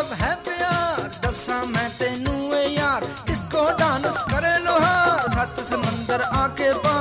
गजब है प्यार दसा मैं तेनू यार डिस्को डांस करे लोहार सत समंदर आके